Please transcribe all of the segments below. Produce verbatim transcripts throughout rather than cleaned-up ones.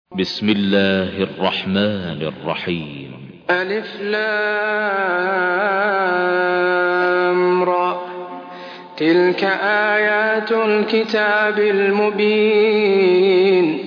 بسم الله الرحمن الرحيم. ألف لام را، تلك آيات الكتاب المبين.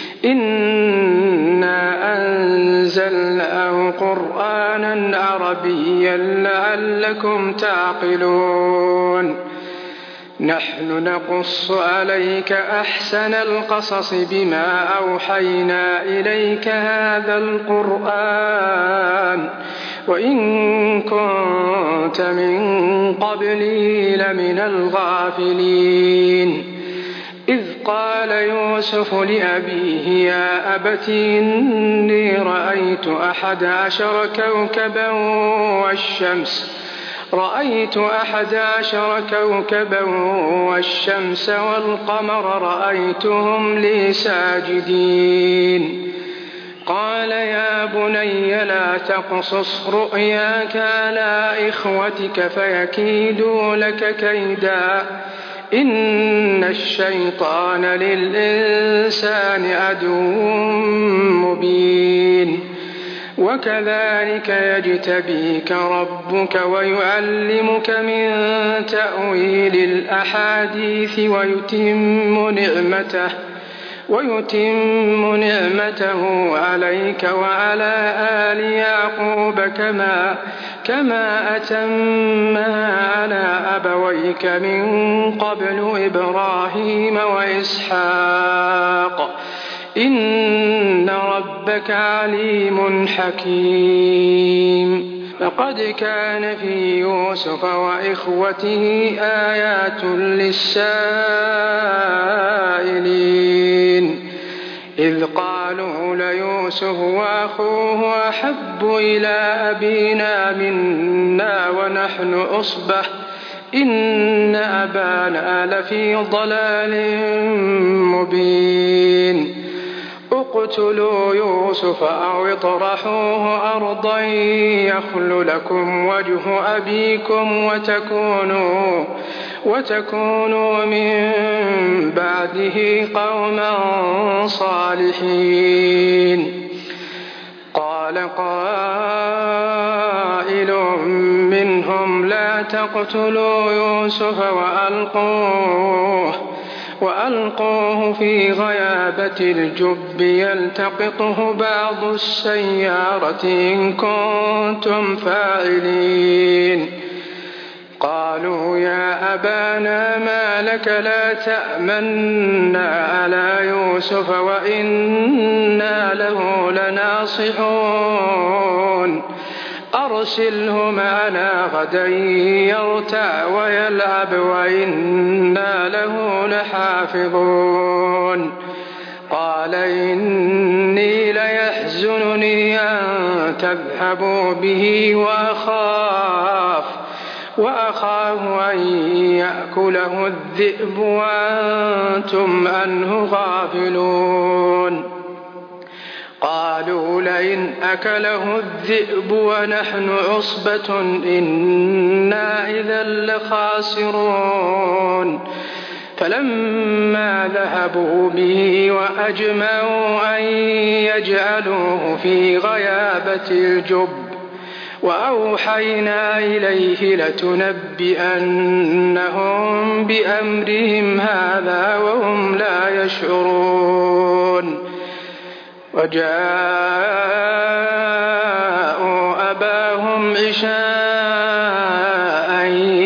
إنا أنزلناه قرآنا عربيا لعلكم تعقلون. نحن نقص عليك أحسن القصص بما أوحينا إليك هذا القرآن وإن كنت من قبله لمن الغافلين. إذ قال يوسف لأبيه يا أبت إني رأيت أحد عشر كوكبا والشمس رأيت أحد عشر كوكبا والشمس والقمر رأيتهم لي ساجدين. قال يا بني لا تقصص رؤياك على إخوتك فيكيدوا لك كيدا إن الشيطان للإنسان عدو مبين. وكذلك يجتبيك ربك ويعلمك من تأويل الأحاديث ويتم نعمته ويتم نعمته عليك وعلى آل يعقوب كما كما أتمها على أبويك من قبل إبراهيم وإسحاق إن ربك عليم حكيم. لقد كان في يوسف وإخوته آيات للسائلين إذ قالوا ليوسف وأخوه أحب إلى أبينا منا ونحن عصبة إن أبانا لفي ضلال مبين. اقتلوا يوسف أو اطرحوه أرضا يخل لكم وجه أبيكم وتكونوا, وتكونوا من بعده قوما صالحين. قال قائل منهم لا تقتلوا يوسف وألقوه وألقوه في غيابة الجب يلتقطه بعض السيارة إن كنتم فاعلين. قالوا يا أبانا ما لك لا تأمنا على يوسف وإنا له لناصحون أرسله معنا غدا يرتع ويلعب وإنا له لحافظون. قال إني ليحزنني أن تذهبوا به وأخاف وأخاف أن يأكله الذئب وأنتم عنه غافلون. قالوا لئن أكله الذئب ونحن عصبة إنا إذا لخاسرون. فلما ذهبوا به وأجمعوا أن يجعلوه في غيابة الجب وأوحينا إليه لتنبئنهم بأمرهم هذا وهم لا يشعرون. وجاءوا أباهم عشاء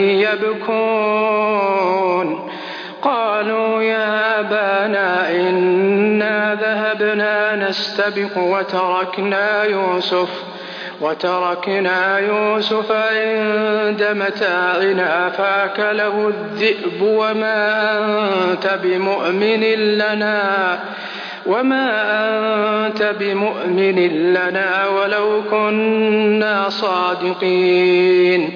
يبكون. قالوا يا أبانا إنا ذهبنا نستبق وتركنا يوسف وتركنا يوسف عند متاعنا فأكله الذئب وما أنت بمؤمن لنا وما أنت بمؤمن لنا ولو كنا صادقين.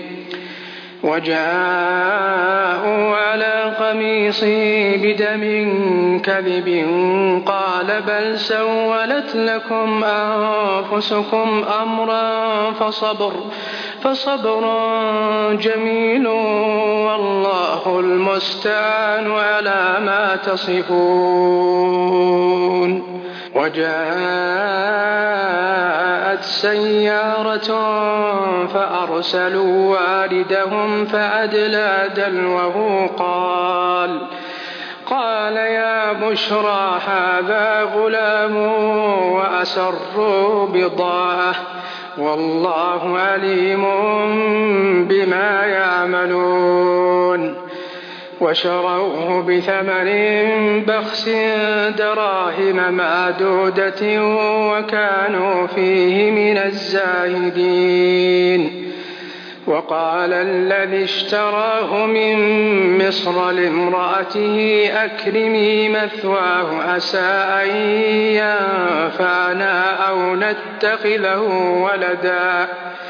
وجاءوا على قميصه بدم كذب قال بل سولت لكم أنفسكم أمرا فصبر فصبر جميل والله المستعان على ما تصفون. وجاءت سيارة فأرسلوا واردهم فأدلى دلوه قال قال يا بشرى هذا غلام وأسروا بضاعة والله عليم بما يعملون وشروه بثمن بخس دراهم معدودة وكانوا فيه من الزاهدين وقال الذي اشتراه من مصر لامرأته أكرمي مثواه عسى أن ينفعنا أو نتخذه ولدا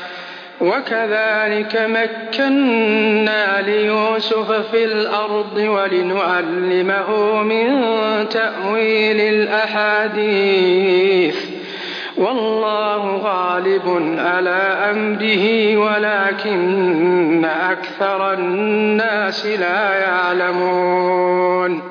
وكذلك مكنا ليوسف في الأرض ولنعلمه من تأويل الأحاديث والله غالب على أمره ولكن أكثر الناس لا يعلمون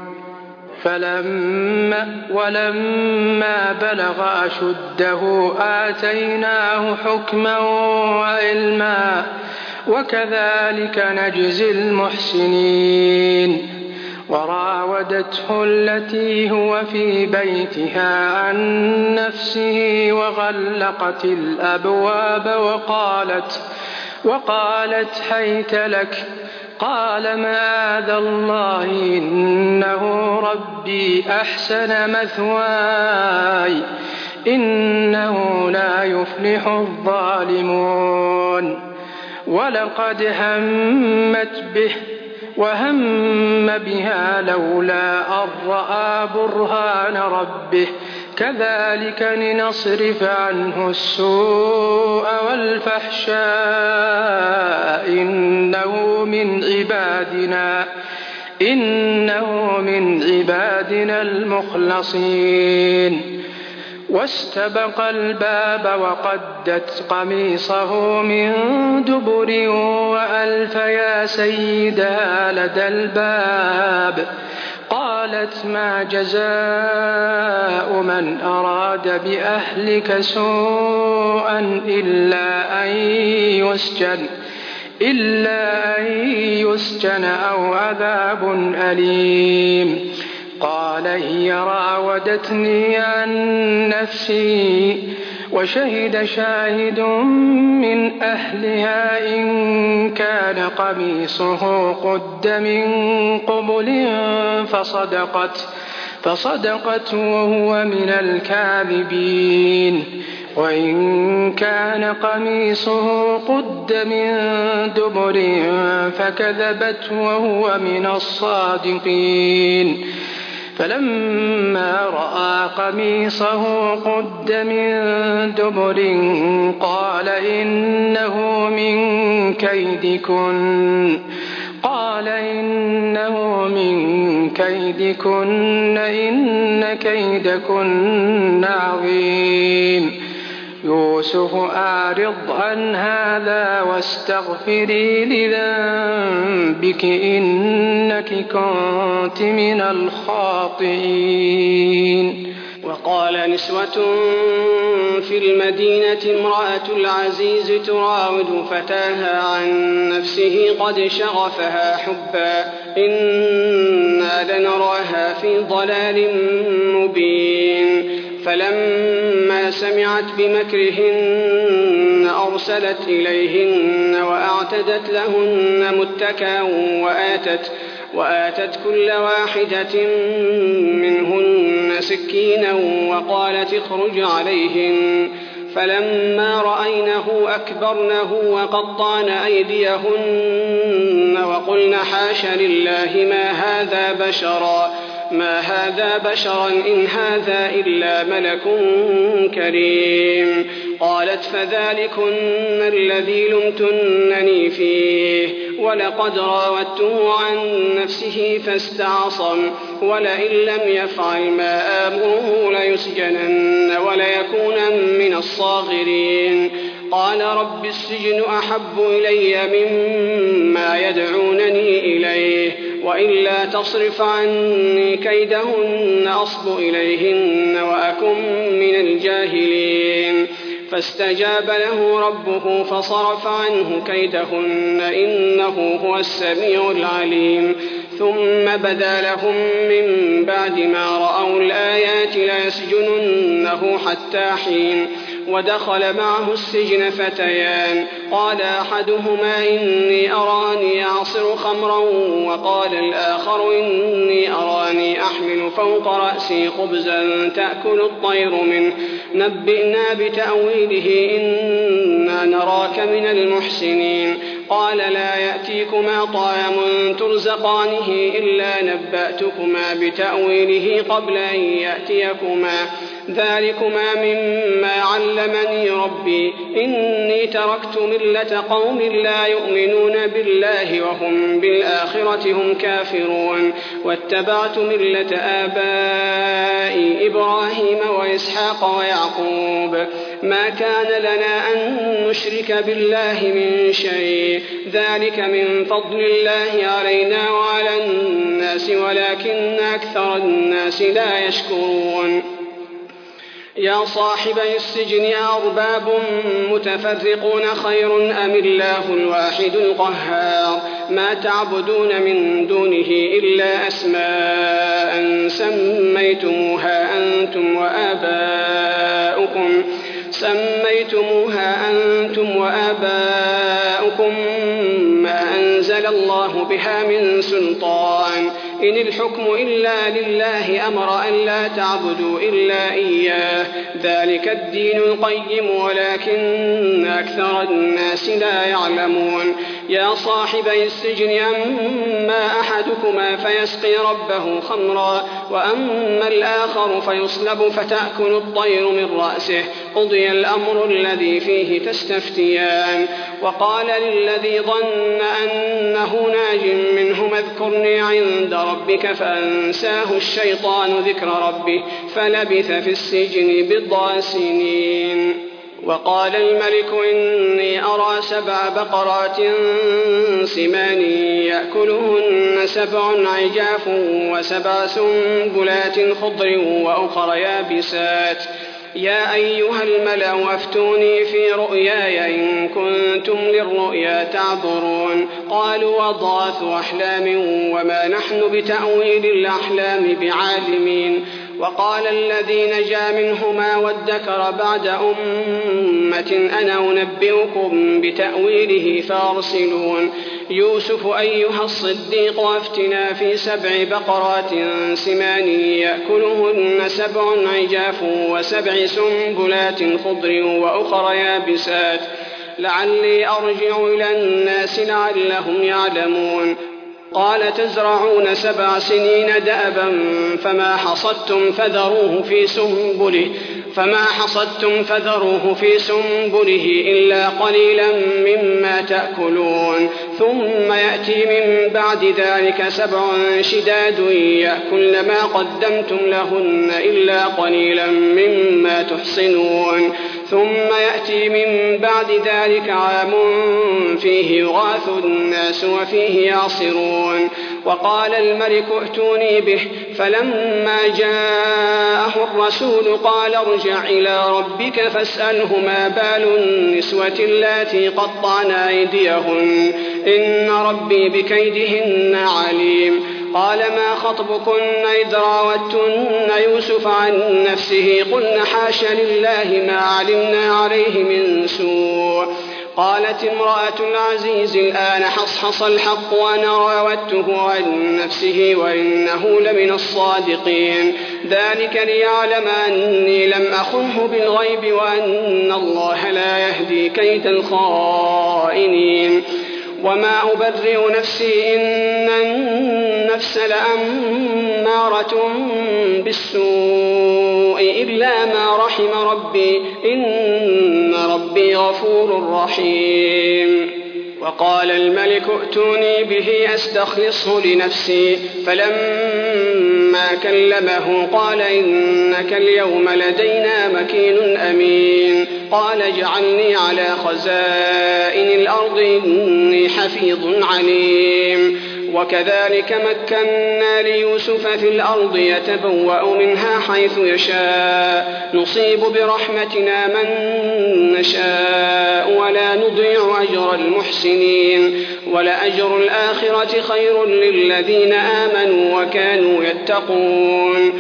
فلما ولما بلغ أشده آتيناه حكما وعلما وكذلك نجزي المحسنين وراودته التي هو في بيتها عن نفسه وغلقت الأبواب وقالت وقالت حيت لك قال معاذ الله إنه ربي أحسن مثواي إنه لا يفلح الظالمون ولقد همت به وهم بها لولا أن رأى برهان ربه كذلك لنصرف عنه السوء والفحشاء إنه من عبادنا إنه من عبادنا المخلصين واستبق الباب وقدت قميصه من دبر وألف يا سيدها لدى الباب قالت ما جزاء من أراد بأهلك سوءا إلا أن يسجن إلا أن يسجن أو عذاب أليم قال هي راودتني عن نفسي وشهد شاهد من أهلها إن كان قميصه قد من قبل فصدقت فصدقت وهو من الكاذبين وإن كان قميصه قد من دبر فكذبت وهو من الصادقين فلما رأى قميصه قد من دبر قال إنه من كيدكن قال إنه من كيدكن إن كيدكن عظيم يوسف أعرض عن هذا واستغفري لذنبك إنك كنت من الخاطئين وقال نسوة في المدينة امرأة العزيز تراود فتاها عن نفسه قد شغفها حبا إنا لنراها في ضلال مبين فلما سمعت بمكرهن أرسلت إليهن وأعتدت لهن متكئا وآتت, وآتت كل واحدة منهن سكينا وقالت اخرج عليهن فلما رأينه أكبرنه وقطعن أيديهن وقلن حاش لله ما هذا بشرا ما هذا بشرا إن هذا إلا ملك كريم قالت فذلكن الذي لمتنني فيه ولقد راودته عن نفسه فاستعصم ولئن لم يفعل ما آمره ليسجنن وليكونن من الصاغرين قال رب السجن أحب إلي مما يدعونني إليه وإلا تصرف عني كيدهن أصب إليهن وأكن من الجاهلين فاستجاب له ربه فصرف عنه كيدهن إنه هو السميع العليم ثم بدا لهم من بعد ما رأوا الآيات ليسجننه حتى حين ودخل معه السجن فتيان قال أحدهما إني أراني أعصر خمرا وقال الآخر إني أراني أحمل فوق رأسي خبزا تأكل الطير منه نبئنا بتأويله إنا نراك من المحسنين قال لا يأتيكما طعام ترزقانه إلا نبأتكما بتأويله قبل أن يأتيكما ذلكما مما علمني ربي إني تركت ملة قوم لا يؤمنون بالله وهم بالآخرة هم كافرون واتبعت ملة آبائي إبراهيم وإسحاق ويعقوب ما كان لنا أن نشرك بالله من شيء ذلك من فضل الله علينا وعلى الناس ولكن أكثر الناس لا يشكرون يا صاحبي السجن أرباب متفرقون خير أم الله الواحد القهار ما تعبدون من دونه إلا أسماء سميتموها أنتم وآباؤكم سميتموها أنتم وآباؤكم ما أنزل الله بها من سلطان إن الحكم إلا لله أمر أن لا تعبدوا إلا إياه ذلك الدين القيم ولكن أكثر الناس لا يعلمون يا صاحبي السجن أما أحدكما فيسقي ربه خمرا وأما الآخر فيصلب فتأكل الطير من رأسه قضي الأمر الذي فيه تستفتيان وقال للذي ظن أنه ناج منه اذكرني عند ربك فأنساه الشيطان ذكر ربه فلبث في السجن بضع سنين وقال الملك إني أرى سبع بقرات سمان يأكلهن سبع عجاف وسبع سنبلات خضر وأخر يابسات يا أيها الملأ أفتوني في رؤياي إن كنتم للرؤيا تعبرون قالوا أضغاث أحلام وما نحن بتأويل الأحلام بعالمين وقال الذي نجا منهما وادكر بعد أمة أنا أنبئكم بتأويله فارسلون يوسف أيها الصديق أفتنا في سبع بقرات سمان يأكلهن سبع عجاف وسبع سنبلات خضر وأخر يابسات لعلي أرجع إلى الناس لعلهم يعلمون قال تزرعون سبع سنين دأبا فما حصدتم فذروه في سنبله فما حصدتم فذروه في سنبله إلا قليلا مما تأكلون ثم يأتي من بعد ذلك سبع شداد يأكلن ما قدمتم لهن إلا قليلا مما تحصنون ثم يأتي من بعد ذلك عام فيه يغاث الناس وفيه يعصرون وقال الملك ائتوني به فلما جاءه الرسول قال ارجع إلى ربك فاسأله ما بال النسوة اللاتي قطعن أيديهن إن ربي بكيدهن عليم قال ما خطبكن إذ راوتن يوسف عن نفسه قلن حاش لله ما علمنا عليه من سوء قالت امرأة العزيز الآن حصحص الحق وأنا راودته عن نفسه وإنه لمن الصادقين ذلك ليعلم أني لم أخنه بالغيب وأن الله لا يهدي كيد الخائنين وما أبرئ نفسي إن النفس لأمارة بالسوء إلا ما رحم ربي إن ربي غفور رحيم وقال الملك ائتوني به أستخلصه لنفسي فلما كلمه قال إنك اليوم لدينا مكين أمين قال اجعلني على خزائن الأرض إني حفيظ عليم وكذلك مكنا ليوسف في الأرض يتبوأ منها حيث يشاء نصيب برحمتنا من نشاء ولا نضيع أجر المحسنين ولأجر الآخرة خير للذين آمنوا وكانوا يتقون.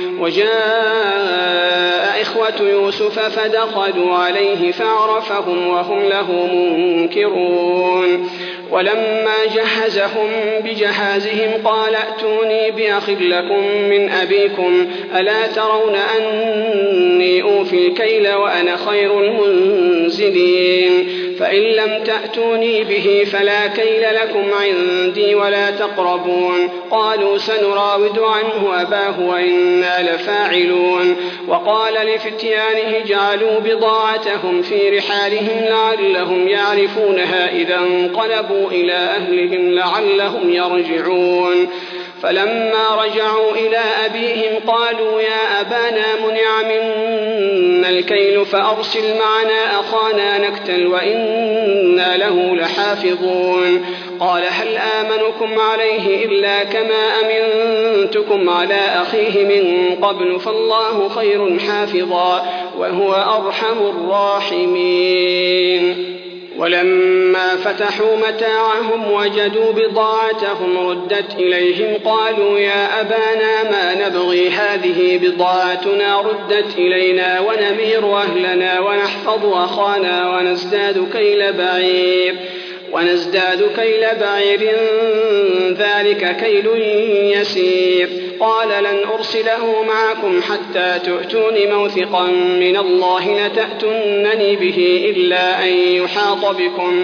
وجاء إخوة يوسف فدخلوا عليه فعرفهم وهم له منكرون. ولما جهزهم بجهازهم قال ائتوني بأخ لكم من أبيكم ألا ترون أني أوفي الكيل وأنا خير المنزلين فإن لم تأتوني به فلا كيل لكم عندي ولا تقربون. قالوا سنراود عنه أباه وإنا لفاعلون. وقال لفتيانه جعلوا بضاعتهم في رحالهم لعلهم يعرفونها إذا انقلبوا إلى أهلهم لعلهم يرجعون. فلما رجعوا إلى أبيهم قالوا يا أبانا منع منا الكيل فأرسل معنا أخانا نكتل وإنا له لحافظون. قال هل آمنكم عليه إلا كما أمنتكم على أخيه من قبل فالله خير حافظا وهو أرحم الراحمين. ولما فتحوا متاعهم وجدوا بضاعتهم ردت إليهم قالوا يا أبانا ما نبغي هذه بضاعتنا ردت إلينا ونمير أهلنا ونحفظ أخانا ونزداد كيل بعير ونزداد كيل بعير ذلك كيل يسير. قال لن أرسله معكم حتى تؤتون موثقا من الله لتأتونني به إلا أن يحاط بكم.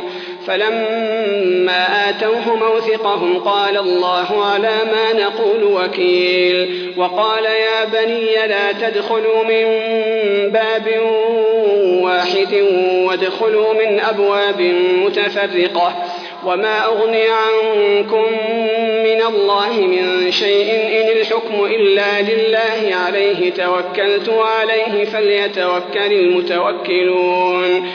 فلما آتوه موثقهم قال الله على ما نقول وكيل. وقال يا بني لا تدخلوا من باب واحد وادخلوا من أبواب متفرقة وما أغني عنكم من الله من شيء إن الحكم إلا لله عليه توكلت وعليه فليتوكل المتوكلون.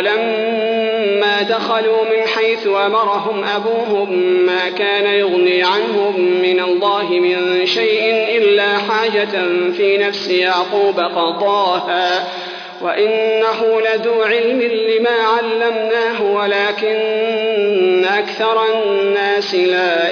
ولما دخلوا من حيث أمرهم أبوهم ما كان يغني عنهم من الله من شيء إلا حاجة في نفس يعقوب قضاها وإنه لذو علم لما علمناه ولكن أكثر الناس لا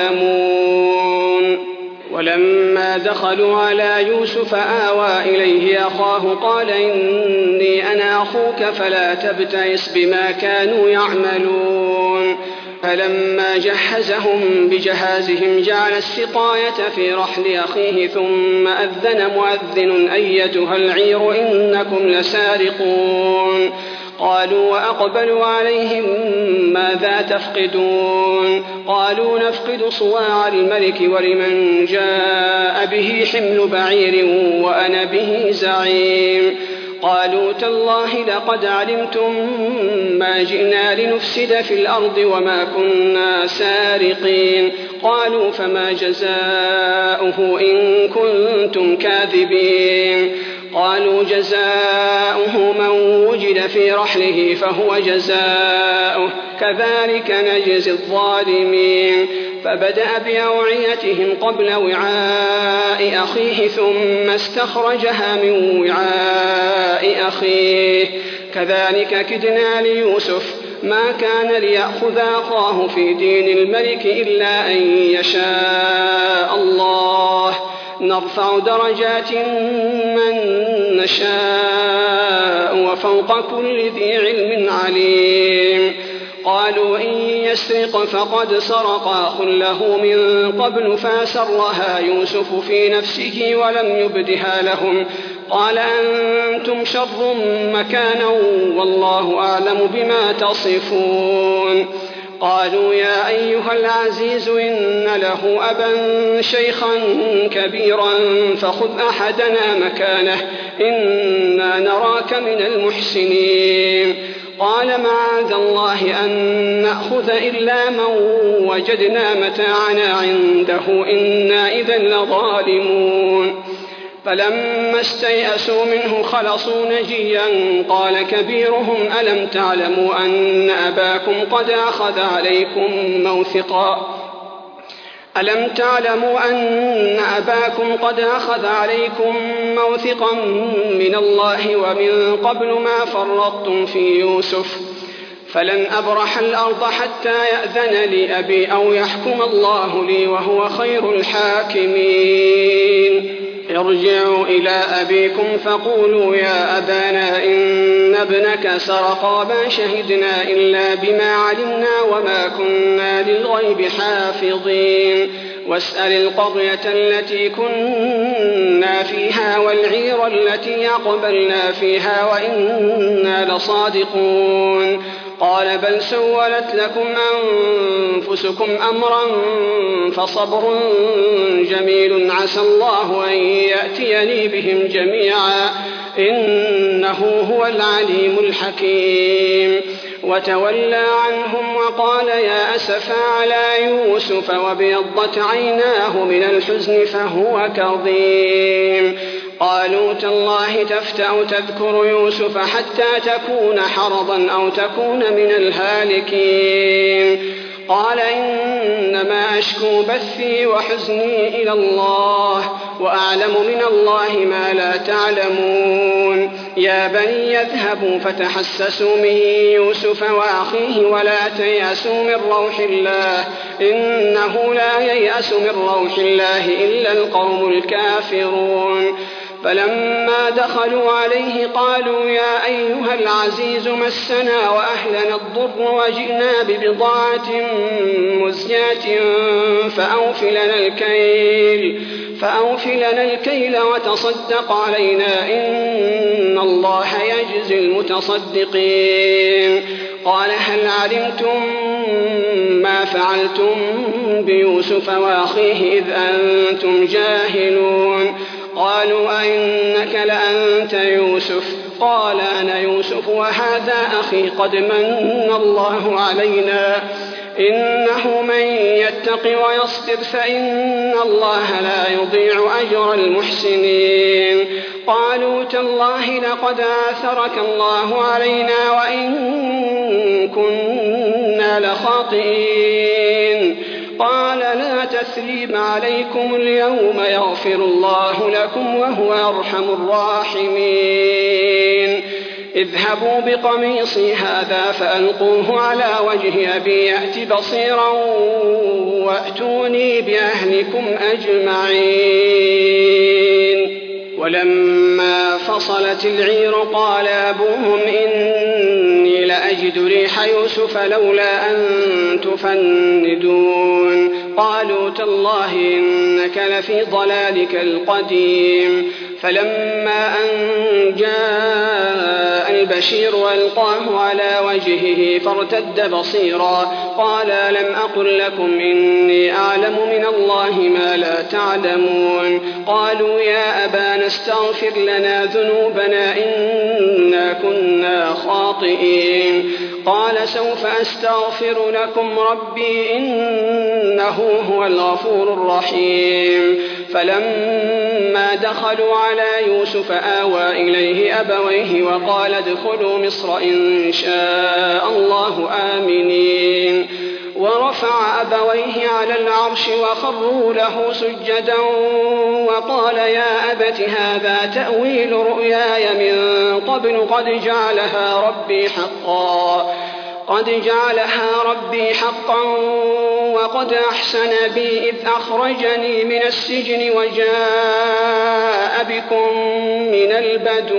يعلمون. ولما دخلوا على يوسف آوى إليه أخاه قال إني أنا أخوك فلا تبتئس بما كانوا يعملون. فلما جهزهم بجهازهم جعل السقاية في رحل أخيه ثم أذن مؤذن أيتها العير إنكم لسارقون. قالوا وأقبلوا عليهم ماذا تفقدون. قالوا نفقد صواع الملك ولمن جاء به حمل بعير وأنا به زعيم. قالوا تالله لقد علمتم ما جئنا لنفسد في الأرض وما كنا سارقين. قالوا فما جزاؤه إن كنتم كاذبين. قالوا جزاؤه من وجد في رحله فهو جزاؤه كذلك نجزي الظالمين. فبدأ بأوعيتهم قبل وعاء أخيه ثم استخرجها من وعاء أخيه كذلك كدنا ليوسف ما كان ليأخذ أخاه في دين الملك إلا أن يشاء الله نرفع درجات من نشاء وفوق كل ذي علم عليم. قالوا إن يسرق فقد سرق أخ له من قبل فأسرها يوسف في نفسه ولم يبدها لهم. قال أنتم شر مكانا والله أعلم بما تصفون. قالوا يا أيها العزيز إن له أبا شيخا كبيرا فخذ أحدنا مكانه إنا نراك من المحسنين. قال معاذ الله أن نأخذ إلا من وجدنا متاعنا عنده إنا إذا لظالمون. فلما استيأسوا منه خلصوا نجيا قال كبيرهم ألم تعلموا أن أباكم قد أخذ عليكم موثقا ألم تعلموا أن أباكم قد أخذ عليكم موثقا من الله ومن قبل ما فرطتم في يوسف فلن أبرح الأرض حتى يأذن لي أبي أو يحكم الله لي وهو خير الحاكمين ارجعوا إلى أبيكم فقولوا يا أبانا إن ابنك سرق وما شهدنا إلا بما علمنا وما كنا للغيب حافظين واسأل القرية التي كنا فيها والعير التي أقبلنا فيها وإنا لصادقون قال بل سولت لكم أنفسكم أمرا فصبر جميل عسى الله أن يأتيني بهم جميعا إنه هو العليم الحكيم وتولى عنهم وقال يا أسفا على يوسف وابيضت عيناه من الحزن فهو كظيم قالوا تالله تفتأ تذكر يوسف حتى تكون حرضا أو تكون من الهالكين قال إنما أشكو بثي وحزني إلى الله وأعلم من الله ما لا تعلمون يا بني اذهبوا فتحسسوا من يوسف وأخيه ولا تيأسوا من روح الله إنه لا ييأس من روح الله إلا القوم الكافرون فلما دخلوا عليه قالوا يا أيها العزيز مسنا وأهلنا الضر وجئنا ببضاعة مزجاة فأوف لنا الكيل فأوف لنا الكيل وتصدق علينا إن الله يجزي المتصدقين قال هل علمتم ما فعلتم بيوسف وأخيه إذ أنتم جاهلون قالوا أئنك لأنت يوسف قال أنا يوسف وهذا أخي قد من الله علينا إنه من يتق ويصبر فإن الله لا يضيع أجر المحسنين قالوا تالله لقد آثرك الله علينا وإن كنا لخاطئين قال لا تثريب عليكم اليوم يغفر الله لكم وهو أرحم الراحمين اذهبوا بقميصي هذا فألقوه على وجه أبي يأت بصيرا وأتوني بأهلكم أجمعين ولما فصلت العير قال أبوهم إني لأجد ريح يوسف لولا أن تفندون قالوا تالله إنك لفي ضلالك القديم فلما أن جاء البشير وألقاه على وجهه فارتد بصيرا قال لم أقل لكم إني أعلم من الله ما لا تعلمون قالوا يا أبانا استغفر لنا ذنوبنا إنا كنا خاطئين قال سوف أستغفر لكم ربي إنه هو الغفور الرحيم فلما دخلوا على يوسف آوى إليه أبويه وقال ادخلوا مصر إن شاء الله آمنين ورفع أبويه على العرش وخروا له سجدا وقال يا أبت هذا تأويل رؤياي من قبل قد جعلها ربي حقا قد جعلها ربي حقا وقد أحسن بي إذ أخرجني من السجن وجاء بكم من البدو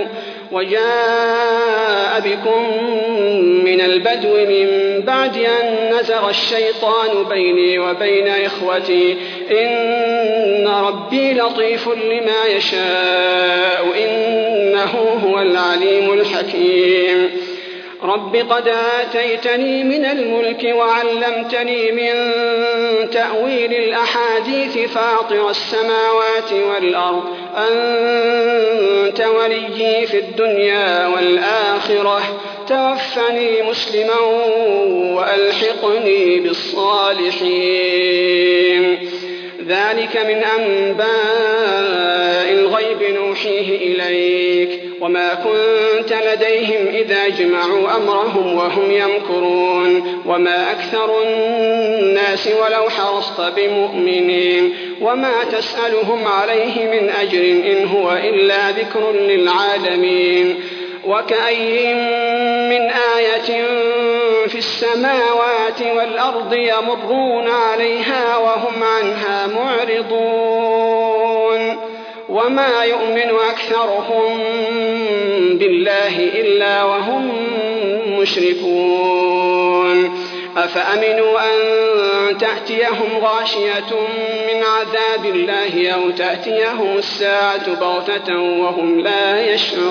وجاء بكم من البدو من بعد أن نزغ الشيطان بيني وبين إخوتي إن ربي لطيف لما يشاء إنه هو العليم الحكيم رب قد آتيتني من الملك وعلمتني من تأويل الأحاديث فاطر السماوات والأرض أنت وليي في الدنيا والآخرة توفني مسلما وألحقني بالصالحين ذلك من أنباء الغيب نوحيه إليك وما كنت لديهم إذا جمعوا أمرهم وهم يمكرون وما أكثر الناس ولو حرصت بمؤمنين وما تسألهم عليه من أجر إن هو إلا ذكر للعالمين وكأي من آية في السماوات والأرض يمرون عليها وهم عنها معرضون وما يؤمن أكثرهم بالله إلا وهم مشركون أفأمنوا أن تأتيهم غاشية من عذاب الله أو تأتيهم الساعة بغتة وهم لا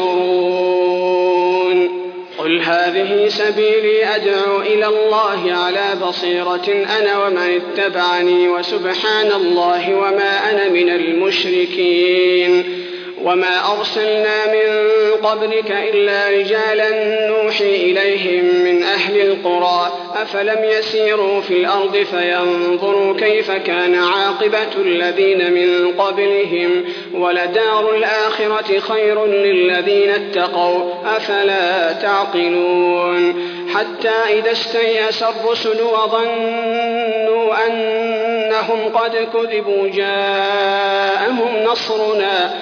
يشعرون قل هذه سبيلي أدعو إلى الله على بصيرة أنا ومن اتبعني وسبحان الله وما أنا من المشركين وما أرسلنا من قبلك إلا رجالا نوحي إليهم من أهل القرى أفلم يسيروا في الأرض فينظروا كيف كان عاقبة الذين من قبلهم ولدار الآخرة خير للذين اتقوا أفلا تعقلون حتى إذا استيأس الرسل وظنوا أنهم قد كذبوا جاءهم نصرنا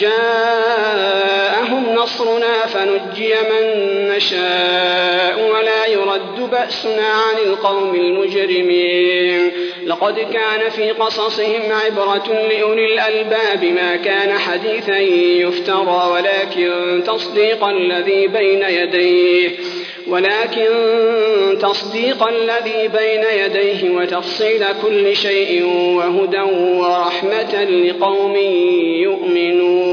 جاءهم نصرنا فنجي من نشاء ولا يرد بأسنا عن القوم المجرمين لقد كان في قصصهم عبرة لأولي الألباب ما كان حديثا يفترى ولكن تصديق الذي بين يديه ولكن تصديق الذي بين يديه وتفصيل كل شيء وهدى ورحمة لقوم يؤمنون